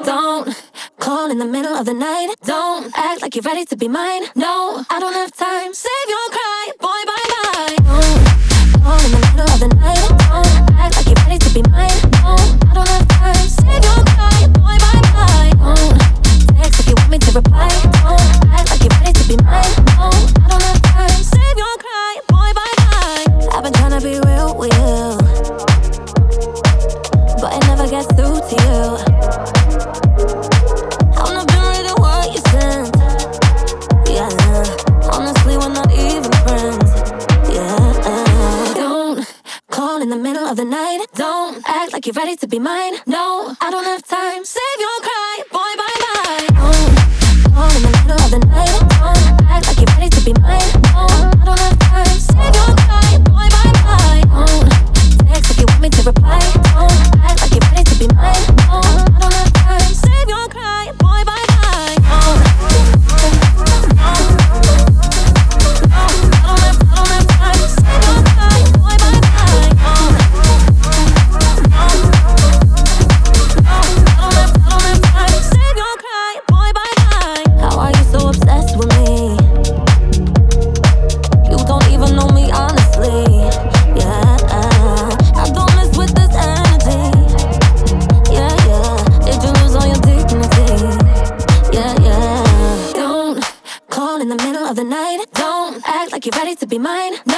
Don't call in the middle of the night. Don't act like you're ready to be mine. No, I don't have time. Save your cry, boy, bye bye. Don't call in the middle of the night. Don't act like you're ready to be mine. No, I don't have time. Save your cry, boy, bye bye. Don't text if you want me to reply. Don't act like you're ready to be mine. No, I don't have time. Save your cry, boy, bye bye. I've been trying to be real with you, but it never gets through to you. I'm not been reading what you sent. Yeah, honestly, we're not even friends. Yeah, don't call in the middle of the night. Don't act like you're ready to be mine. No, I don't have time. Save your cry, boy, bye bye. Don't call in the middle of the night. Don't act like you're ready to be mine. No, I don't have time. Save your cry, boy, bye bye. Don't text if you want me to reply. Don't act like you're ready to be mine. No, I don't have time. Save your cry, boy, bye bye. I don't have time. Save your cry, boy, bye bye. I don't have time. Save your cry, boy, bye bye. How are you so obsessed with me? You don't even know me honestly. Yeah, I don't mess with this energy. Yeah, did you lose all your dignity? Yeah, don't call in the middle of the night. Don't act like you're ready to be mine. No,